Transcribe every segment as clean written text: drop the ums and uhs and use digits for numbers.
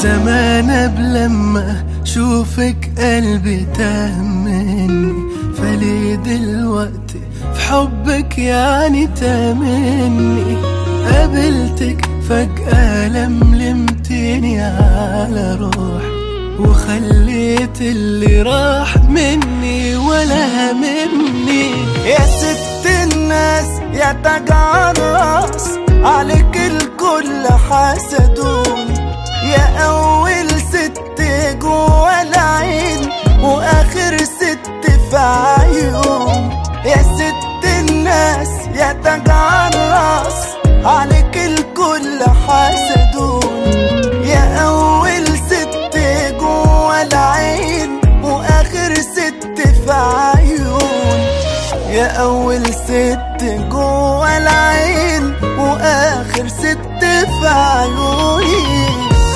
زمان قبل ما شوفك قلبي تاه مني، فليه دلوقتي في حبك يعني تامني؟ قابلتك فجأة لملمتني على روحي، وخليت اللي راح مني ولا هممني. يا ست الناس يا تاج عالراس، عليك الكل حسدوني، يا أول ست جوا العين وآخر ست في عيون. يا ست الناس يا تاج عالراس، عليك الكل حسدوني، يا أول ست جوا العين وآخر ست في عيون. يا أول ست جوا العين وآخر ست في عيوني.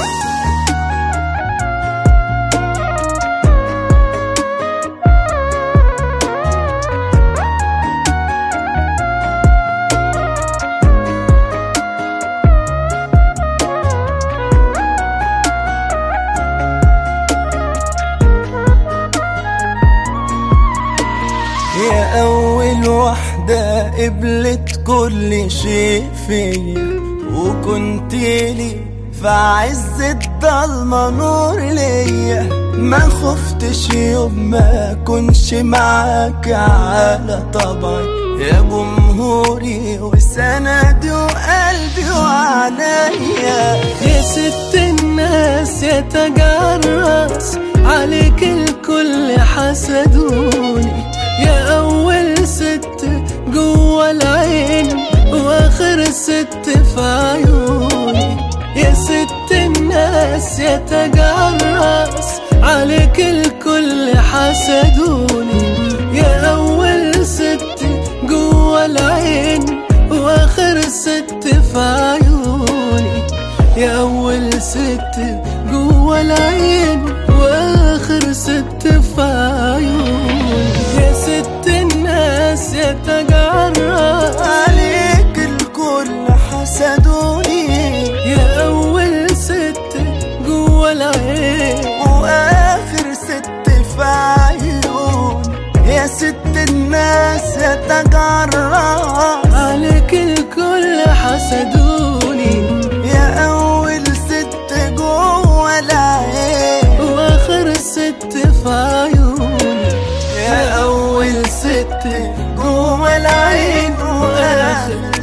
يا أول واحدة قبلت كل شيء فيا، وكنت لي في عز الضلمة نور ليا. ما خفتش يوم ما كنش معاك على طبعي، يا جمهوري وسندي وقلبي وعليا. يا ست الناس يا تاج عالراس، عليك الكل حسدوني، يا أول ست جوا العين وآخر ست في عيوني. يا ست الناس يا تاج عالراس، عليك الكل حسدوني، يا أول ست جوا العين وآخر ست في عيوني. يا أول ست جوا العين وآخر ست في عيوني. يا ست الناس يا تاج عالراس، عليك الكل حسدوني، يا أول ست جوا العين وآخر ست في عيون. يا ست الناس يا تاج عالراس، عليك الكل حسدوني، يا أول ست جوا العين وآخر ست في عيوني. يا أول ست جوا العين وآخر